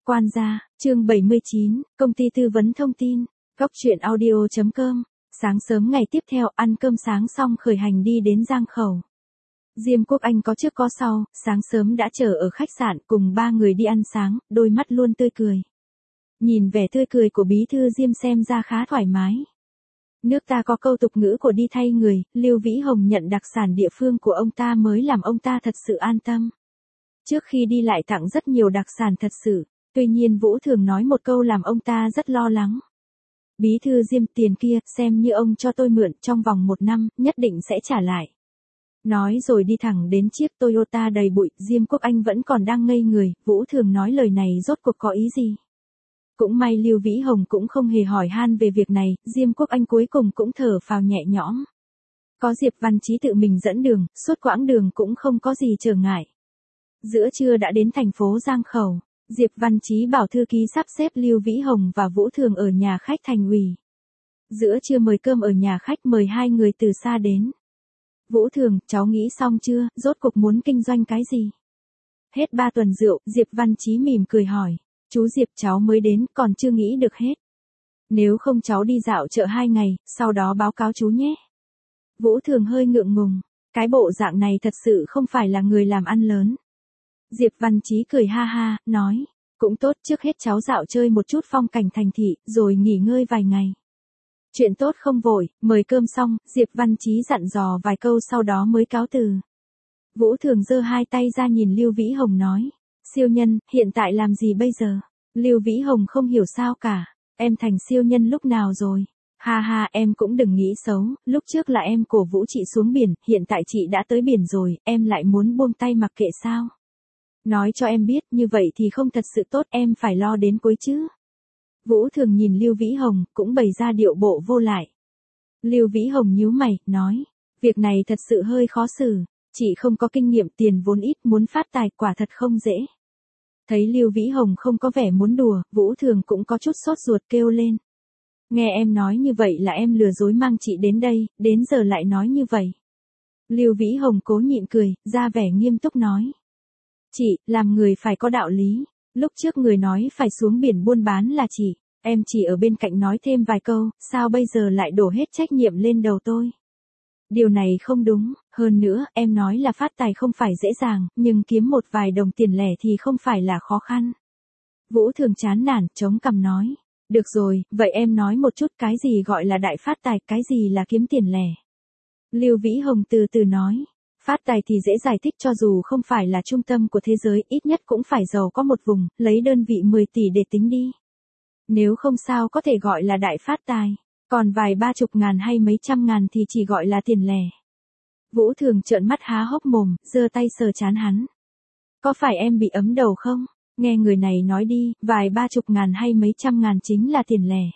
Quan gia, chương 79, công ty tư vấn thông tin, góc truyện audio.com. Sáng sớm ngày tiếp theo ăn cơm sáng xong khởi hành đi đến Giang Khẩu. Diêm Quốc Anh có trước có sau, sáng sớm đã chờ ở khách sạn cùng ba người đi ăn sáng, đôi mắt luôn tươi cười. Nhìn vẻ tươi cười của bí thư Diêm xem ra khá thoải mái. Nước ta có câu tục ngữ của đi thay người, Lưu Vĩ Hồng nhận đặc sản địa phương của ông ta mới làm ông ta thật sự an tâm. Trước khi đi lại tặng rất nhiều đặc sản thật sự, tuy nhiên Vũ thường nói một câu làm ông ta rất lo lắng. Bí thư Diêm, tiền kia, xem như ông cho tôi mượn, trong vòng 1 năm, nhất định sẽ trả lại. Nói rồi đi thẳng đến chiếc Toyota đầy bụi, Diêm Quốc Anh vẫn còn đang ngây người, Vũ thường nói lời này rốt cuộc có ý gì. Cũng may Lưu Vĩ Hồng cũng không hề hỏi han về việc này, Diêm Quốc Anh cuối cùng cũng thở phào nhẹ nhõm. Có Diệp Văn Chí tự mình dẫn đường, suốt quãng đường cũng không có gì trở ngại. Giữa trưa đã đến thành phố Giang Khẩu, Diệp Văn Chí bảo thư ký sắp xếp Lưu Vĩ Hồng và Vũ Thường ở nhà khách thành ủy. Giữa trưa mời cơm ở nhà khách, mời hai người từ xa đến. Vũ Thường, cháu nghĩ xong chưa, rốt cuộc muốn kinh doanh cái gì? Hết 3 tuần rượu, Diệp Văn Chí mỉm cười hỏi. Chú Diệp, cháu mới đến, còn chưa nghĩ được hết. Nếu không cháu đi dạo chợ 2 ngày, sau đó báo cáo chú nhé. Vũ Thường hơi ngượng ngùng, cái bộ dạng này thật sự không phải là người làm ăn lớn. Diệp Văn Chí cười ha ha, nói, cũng tốt, trước hết cháu dạo chơi một chút phong cảnh thành thị, rồi nghỉ ngơi vài ngày. Chuyện tốt không vội, mời cơm xong, Diệp Văn Chí dặn dò vài câu sau đó mới cáo từ. Vũ Thường giơ hai tay ra nhìn Lưu Vĩ Hồng nói, siêu nhân, hiện tại làm gì bây giờ? Lưu Vĩ Hồng không hiểu sao cả, em thành siêu nhân lúc nào rồi? Ha ha, em cũng đừng nghĩ xấu, lúc trước là em cổ vũ chị xuống biển, hiện tại chị đã tới biển rồi, em lại muốn buông tay mặc kệ sao? Nói cho em biết, như vậy thì không thật sự tốt, em phải lo đến cuối chứ. Vũ Thường nhìn Lưu Vĩ Hồng, cũng bày ra điệu bộ vô lại. Lưu Vĩ Hồng nhíu mày, nói, việc này thật sự hơi khó xử, chị không có kinh nghiệm, tiền vốn ít, muốn phát tài quả thật không dễ. Thấy Lưu Vĩ Hồng không có vẻ muốn đùa, Vũ Thường cũng có chút sốt ruột kêu lên. Nghe em nói như vậy là em lừa dối mang chị đến đây, đến giờ lại nói như vậy. Lưu Vĩ Hồng cố nhịn cười, ra vẻ nghiêm túc nói. Chị, làm người phải có đạo lý, lúc trước người nói phải xuống biển buôn bán là chị, em chỉ ở bên cạnh nói thêm vài câu, sao bây giờ lại đổ hết trách nhiệm lên đầu tôi? Điều này không đúng, hơn nữa, em nói là phát tài không phải dễ dàng, nhưng kiếm một vài đồng tiền lẻ thì không phải là khó khăn. Vũ Thường chán nản, chống cằm nói. Được rồi, vậy em nói một chút cái gì gọi là đại phát tài, cái gì là kiếm tiền lẻ. Lưu Vĩ Hồng từ từ nói. Phát tài thì dễ giải thích, cho dù không phải là trung tâm của thế giới, ít nhất cũng phải giàu có một vùng, lấy đơn vị 10 tỷ để tính đi. Nếu không sao có thể gọi là đại phát tài. Còn vài 30 ngàn hay mấy trăm ngàn thì chỉ gọi là tiền lẻ. Vũ Thường trợn mắt há hốc mồm, giơ tay sờ trán hắn. Có phải em bị ấm đầu không? Nghe người này nói đi, vài 30 ngàn hay mấy trăm ngàn chính là tiền lẻ.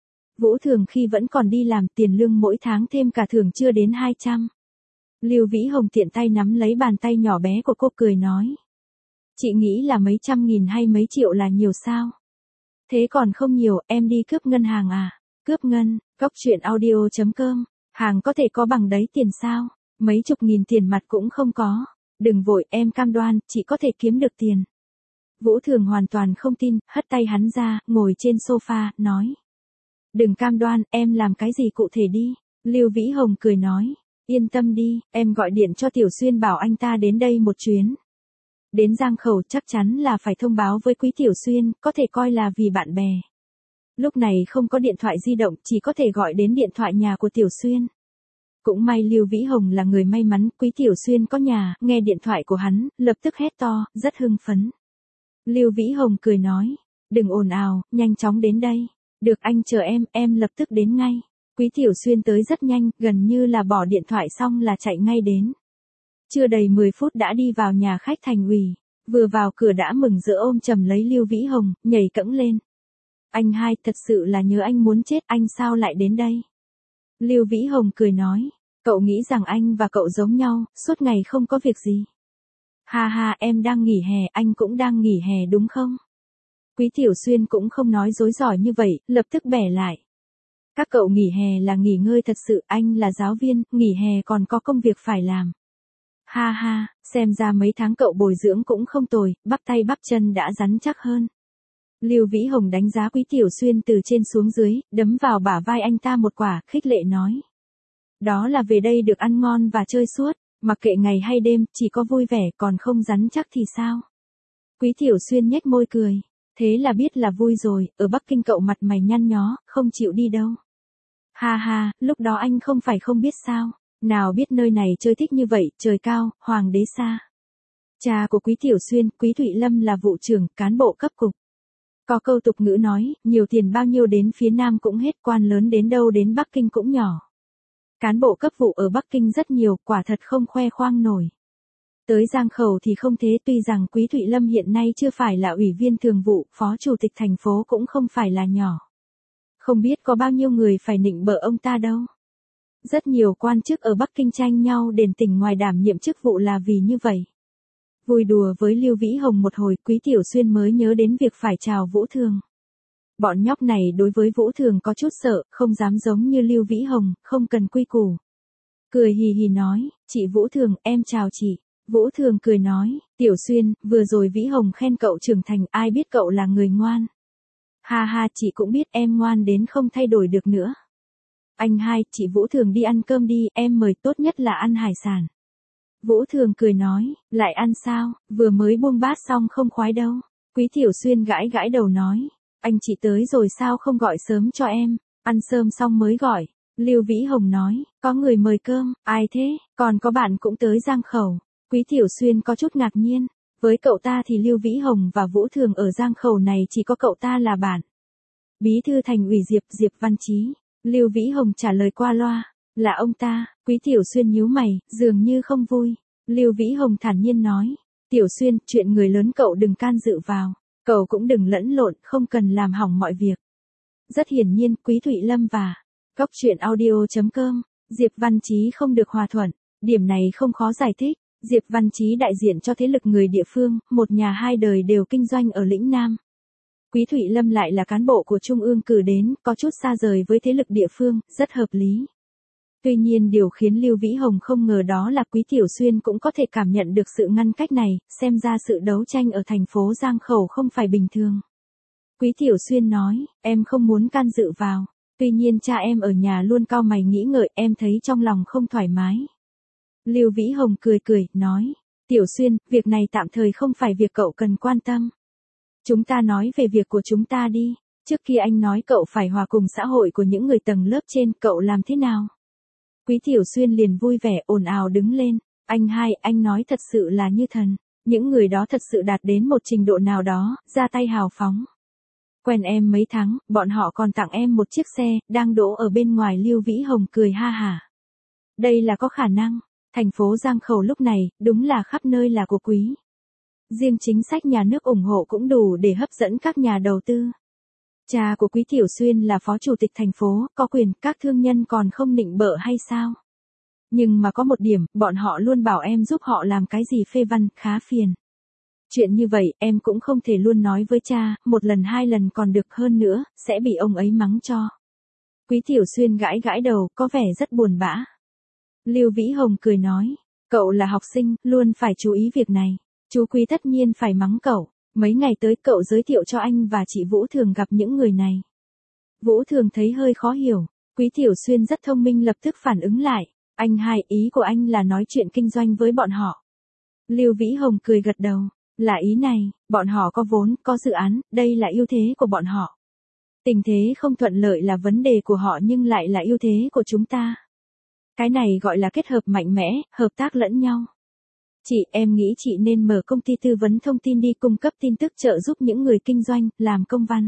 Vũ Thường khi vẫn còn đi làm, tiền lương mỗi tháng thêm cả thưởng chưa đến 200. Lưu Vĩ Hồng tiện tay nắm lấy bàn tay nhỏ bé của cô cười nói. Chị nghĩ là mấy trăm nghìn hay mấy triệu là nhiều sao? Thế còn không nhiều, em đi cướp ngân hàng à? Cướp ngân, góc truyện audio.com, hàng có thể có bằng đấy tiền sao? Mấy chục nghìn tiền mặt cũng không có. Đừng vội, em cam đoan, chị có thể kiếm được tiền. Vũ Thường hoàn toàn không tin, hất tay hắn ra, ngồi trên sofa, nói. Đừng cam đoan, em làm cái gì cụ thể đi. Lưu Vĩ Hồng cười nói. Yên tâm đi, em gọi điện cho Tiểu Xuyên bảo anh ta đến đây một chuyến. Đến Giang Khẩu chắc chắn là phải thông báo với Quý Tiểu Xuyên, có thể coi là vì bạn bè. Lúc này không có điện thoại di động, chỉ có thể gọi đến điện thoại nhà của Tiểu Xuyên. Cũng may Lưu Vĩ Hồng là người may mắn, Quý Tiểu Xuyên có nhà, nghe điện thoại của hắn, lập tức hét to, rất hưng phấn. Lưu Vĩ Hồng cười nói, đừng ồn ào, nhanh chóng đến đây. Được, anh chờ em lập tức đến ngay. Quý Tiểu Xuyên tới rất nhanh, gần như là bỏ điện thoại xong là chạy ngay đến. Chưa đầy 10 phút đã đi vào nhà khách thành ủy, vừa vào cửa đã mừng rỡ ôm chầm lấy Lưu Vĩ Hồng, nhảy cẫng lên. Anh hai, thật sự là nhớ anh muốn chết, anh sao lại đến đây? Lưu Vĩ Hồng cười nói, cậu nghĩ rằng anh và cậu giống nhau, suốt ngày không có việc gì. Ha ha, em đang nghỉ hè, anh cũng đang nghỉ hè đúng không? Quý Tiểu Xuyên cũng không nói dối giỏi như vậy, lập tức bẻ lại. Các cậu nghỉ hè là nghỉ ngơi thật sự, anh là giáo viên, nghỉ hè còn có công việc phải làm. Ha ha, xem ra mấy tháng cậu bồi dưỡng cũng không tồi, bắp tay bắp chân đã rắn chắc hơn. Lưu Vĩ Hồng đánh giá Quý Tiểu Xuyên từ trên xuống dưới, đấm vào bả vai anh ta một quả, khích lệ nói. Đó là về đây được ăn ngon và chơi suốt, mặc kệ ngày hay đêm, chỉ có vui vẻ còn không rắn chắc thì sao? Quý Tiểu Xuyên nhếch môi cười. Thế là biết là vui rồi, ở Bắc Kinh cậu mặt mày nhăn nhó, không chịu đi đâu. Ha ha, lúc đó anh không phải không biết sao, nào biết nơi này chơi thích như vậy, trời cao, hoàng đế xa. Cha của Quý Tiểu Xuyên, Quý Thụy Lâm là vụ trưởng, cán bộ cấp cục. Có câu tục ngữ nói, nhiều tiền bao nhiêu đến phía Nam cũng hết, quan lớn đến đâu đến Bắc Kinh cũng nhỏ. Cán bộ cấp vụ ở Bắc Kinh rất nhiều, quả thật không khoe khoang nổi. Tới Giang Khẩu thì không thế, tuy rằng Quý Thụy Lâm hiện nay chưa phải là ủy viên thường vụ, phó chủ tịch thành phố cũng không phải là nhỏ. Không biết có bao nhiêu người phải nịnh bợ ông ta đâu. Rất nhiều quan chức ở Bắc Kinh tranh nhau đền tỉnh ngoài đảm nhiệm chức vụ là vì như vậy. Vui đùa với Lưu Vĩ Hồng một hồi, Quý Tiểu Xuyên mới nhớ đến việc phải chào Vũ Thường. Bọn nhóc này đối với Vũ Thường có chút sợ, không dám giống như Lưu Vĩ Hồng, không cần quy củ. Cười hì hì nói, chị Vũ Thường, em chào chị. Vũ Thường cười nói, Tiểu Xuyên, vừa rồi Vĩ Hồng khen cậu trưởng thành, ai biết cậu là người ngoan. Ha ha, chị cũng biết em ngoan đến không thay đổi được nữa. Anh hai, chị Vũ Thường đi ăn cơm đi, em mời, tốt nhất là ăn hải sản. Vũ Thường cười nói, lại ăn sao, vừa mới buông bát xong không khoái đâu. Quý Tiểu Xuyên gãi gãi đầu nói, anh chị tới rồi sao không gọi sớm cho em, ăn sớm xong mới gọi. Lưu Vĩ Hồng nói, có người mời cơm, ai thế, còn có bạn cũng tới Giang Khẩu. Quý Tiểu Xuyên có chút ngạc nhiên, với cậu ta thì Lưu Vĩ Hồng và Vũ Thường ở Giang Khẩu này chỉ có cậu ta là bạn. Bí thư thành ủy Diệp Văn Chí. Lưu Vĩ Hồng trả lời qua loa, là ông ta. Quý Tiểu Xuyên nhíu mày, dường như không vui. Lưu Vĩ Hồng thản nhiên nói, Tiểu Xuyên, chuyện người lớn cậu đừng can dự vào, cậu cũng đừng lẫn lộn, không cần làm hỏng mọi việc. Rất hiển nhiên, Quý Thụy Lâm và Góc Truyện Audio.com, Diệp Văn Chí không được hòa thuận, điểm này không khó giải thích. Diệp Văn Chí đại diện cho thế lực người địa phương, một nhà hai đời đều kinh doanh ở lĩnh Nam. Quý Thụy Lâm lại là cán bộ của Trung ương cử đến, có chút xa rời với thế lực địa phương, rất hợp lý. Tuy nhiên điều khiến Lưu Vĩ Hồng không ngờ đó là Quý Tiểu Xuyên cũng có thể cảm nhận được sự ngăn cách này, xem ra sự đấu tranh ở thành phố Giang Khẩu không phải bình thường. Quý Tiểu Xuyên nói, em không muốn can dự vào, tuy nhiên cha em ở nhà luôn cau mày nghĩ ngợi, em thấy trong lòng không thoải mái. Lưu Vĩ Hồng cười, nói, Tiểu Xuyên, việc này tạm thời không phải việc cậu cần quan tâm. Chúng ta nói về việc của chúng ta đi, trước khi anh nói cậu phải hòa cùng xã hội của những người tầng lớp trên, cậu làm thế nào? Quý Tiểu Xuyên liền vui vẻ ồn ào đứng lên, anh hai, anh nói thật sự là như thần, những người đó thật sự đạt đến một trình độ nào đó, ra tay hào phóng. Quen em mấy tháng, bọn họ còn tặng em một chiếc xe, đang đỗ ở bên ngoài. Lưu Vĩ Hồng cười ha hả. Đây là có khả năng, thành phố Giang Khẩu lúc này, đúng là khắp nơi là của Quý. Riêng chính sách nhà nước ủng hộ cũng đủ để hấp dẫn các nhà đầu tư. Cha của Quý Tiểu Xuyên là phó chủ tịch thành phố, có quyền, các thương nhân còn không nịnh bợ hay sao? Nhưng mà có một điểm, bọn họ luôn bảo em giúp họ làm cái gì phê văn, khá phiền. Chuyện như vậy, em cũng không thể luôn nói với cha, một lần hai lần còn được, hơn nữa, sẽ bị ông ấy mắng cho. Quý Tiểu Xuyên gãi gãi đầu, có vẻ rất buồn bã. Lưu Vĩ Hồng cười nói, cậu là học sinh, luôn phải chú ý việc này. Chú Quý tất nhiên phải mắng cậu. Mấy ngày tới cậu giới thiệu cho anh và chị Vũ Thường gặp những người này. Vũ Thường thấy hơi khó hiểu. Quý Tiểu Xuyên rất thông minh lập tức phản ứng lại. Anh hai, ý của anh là nói chuyện kinh doanh với bọn họ. Lưu Vĩ Hồng cười gật đầu. Là ý này, bọn họ có vốn, có dự án, đây là ưu thế của bọn họ. Tình thế không thuận lợi là vấn đề của họ nhưng lại là ưu thế của chúng ta. Cái này gọi là kết hợp mạnh mẽ, hợp tác lẫn nhau. Chị, em nghĩ chị nên mở công ty tư vấn thông tin đi, cung cấp tin tức trợ giúp những người kinh doanh, làm công văn.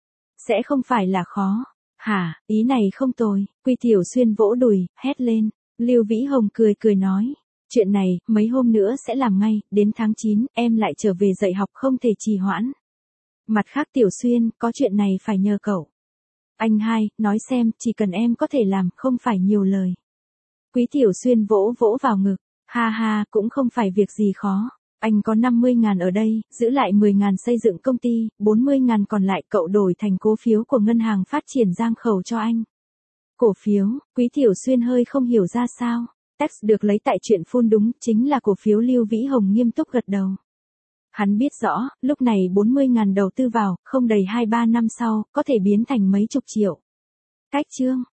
Sẽ không phải là khó. Hả, ý này không tồi. Quý Tiểu Xuyên vỗ đùi, hét lên. Lưu Vĩ Hồng cười nói. Chuyện này, mấy hôm nữa sẽ làm ngay, đến tháng 9, em lại trở về dạy học không thể trì hoãn. Mặt khác Tiểu Xuyên, có chuyện này phải nhờ cậu. Anh hai, nói xem, chỉ cần em có thể làm, không phải nhiều lời. Quý Tiểu Xuyên vỗ vào ngực. Ha ha, cũng không phải việc gì khó. Anh có 50.000 ở đây, giữ lại 10.000 xây dựng công ty, 40.000 còn lại cậu đổi thành cổ phiếu của Ngân hàng Phát triển Giang Khẩu cho anh. Cổ phiếu, Quý Tiểu Xuyên hơi không hiểu ra sao. Text được lấy tại chuyện phun đúng, chính là cổ phiếu. Lưu Vĩ Hồng nghiêm túc gật đầu. Hắn biết rõ, lúc này 40.000 đầu tư vào, không đầy 2-3 năm sau, có thể biến thành mấy chục triệu. Cách chương